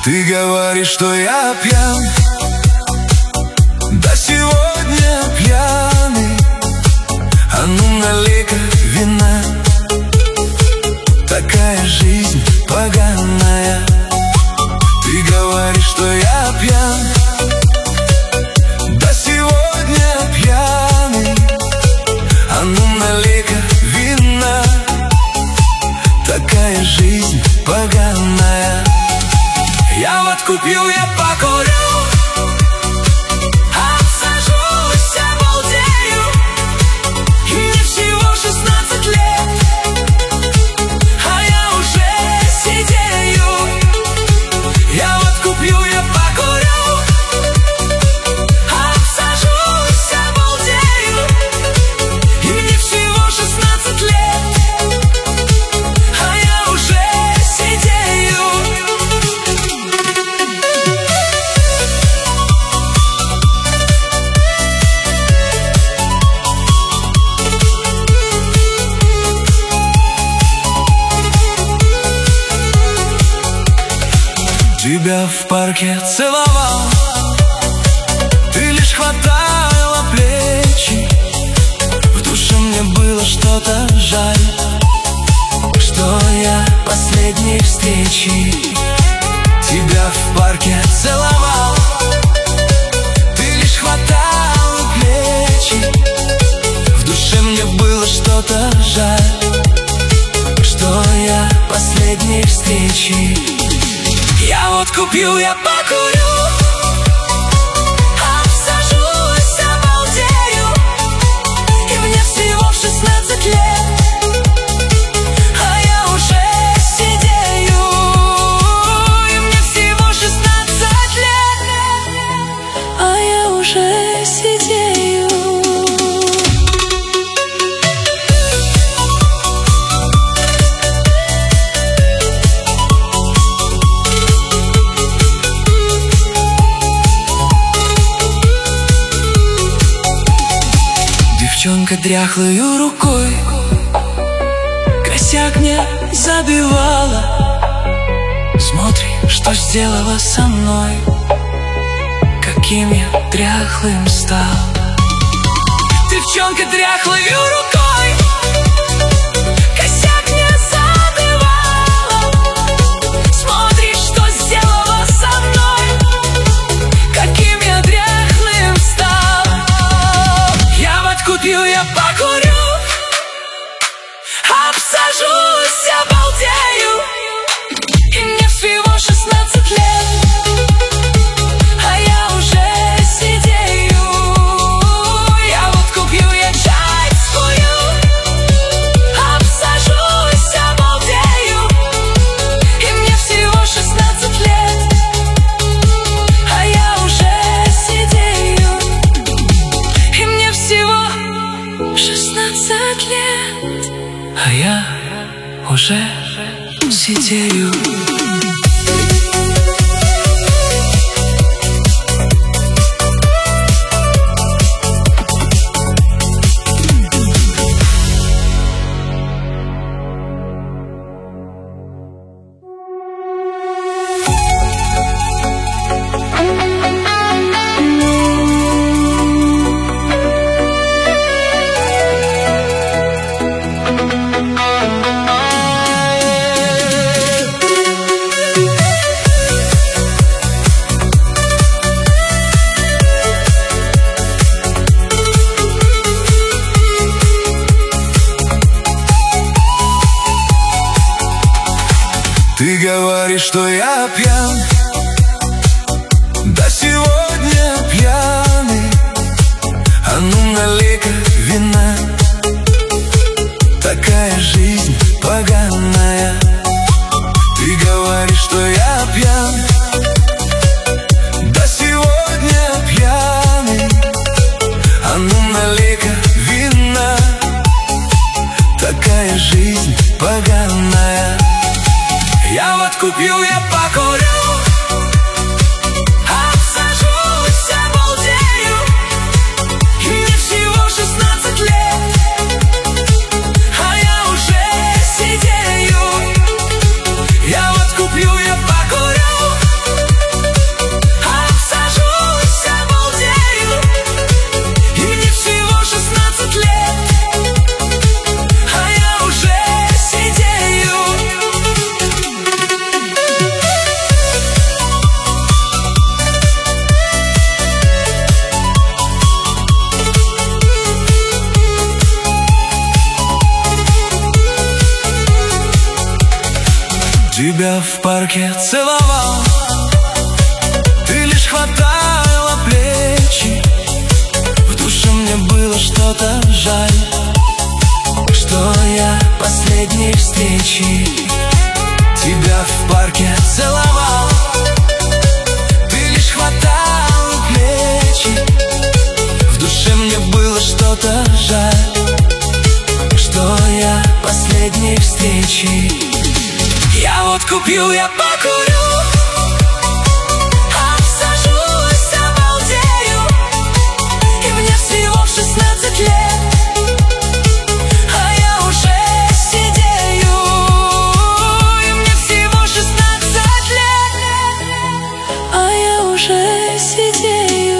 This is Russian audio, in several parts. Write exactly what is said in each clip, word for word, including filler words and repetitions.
Ты говоришь, что я пьян, да сегодня пьяный. А ну налей-ка вина, такая жизнь поганая. Ты говоришь, что я пьян, да сегодня пьяный. А ну налей-ка вина, такая жизнь поганая. Я вот купил, я покурю, обсажусь, обалдею. И мне всего шестнадцать лет, а я уже сидею. Я вот купил, я покурю, обсажусь, обалдею. И мне всего шестнадцать лет, а я уже сидею. Тебя в парке целовал, ты лишь хватала плечи. В душе мне было что-то жаль, что я последней встречи. Тебя в парке целовал, ты лишь хватала плечи. В душе мне было что-то жаль, что я последней встречи. Я вот купил, я покурю, обсажусь, обалдею. И мне всего шестнадцать лет, а я уже сидею. И мне всего шестнадцать лет, а я уже сидею. Девчонка дряхлою рукой косяк мне забивала. Смотри, что сделала со мной, каким я дряхлым стал. Девчонка дряхлою рукой косяк мне забивала. Смотри, что сделала со мной, каким я дряхлым стал. Я вот купил, я покурю, обсажусь, обалдею. И мне всего шестнадцать лет, а я уже сидею. Я вот купил, я чай скурю, обсажусь, обалдею. И мне всего шестнадцать лет, а я уже сидею. И мне всего шестнадцать лет, а я уже сидею. Ты говоришь, что я пьян, да сегодня пьяный. А ну налей-ка вина, такая жизнь поганая. Ты говоришь, что я пьян, да сегодня пьяный. А ну налей-ка вина, такая жизнь поганая. Я вот купил, я покурю, обсажусь, обалдею. И мне всего шестнадцать лет, а я уже тебя в парке целовал. Ты лишь хватала плечи. В душе мне было что-то жаль, что я последней встречи тебя в парке целовал. Ты лишь хватала плечи. В душе мне было что-то жаль, что я последней встречи. Я вот купил, я покурю, обсажусь, обалдею. И мне всего шестнадцать лет, а я уже сидею. И мне всего шестнадцать лет, а я уже сидею.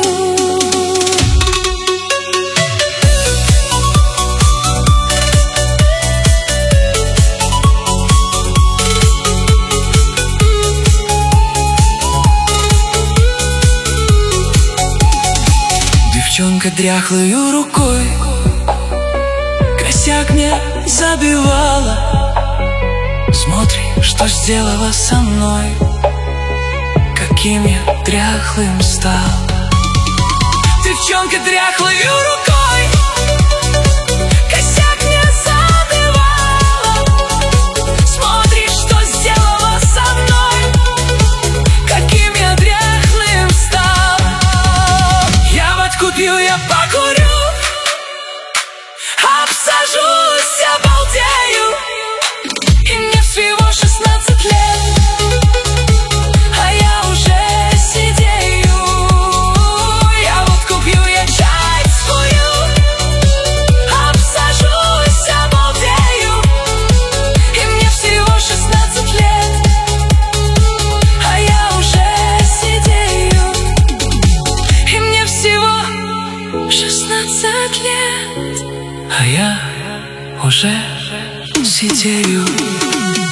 Девчонка дряхлою рукой косяк мне забивала. Смотри, что сделала со мной, каким я дряхлым стал. Девчонка дряхлою рукой косяк мне забивала. Смотри, что сделала со мной, каким я дряхлым стал. Я вот купил, я покурю, обсажусь, обалдею. И мне всего шестнадцать лет, а я уже сидею. Я вот купил, я чай скурю, обсажусь, обалдею. И мне всего шестнадцать лет, а я уже сидею. И мне всего шестнадцать лет, а я уже сидею.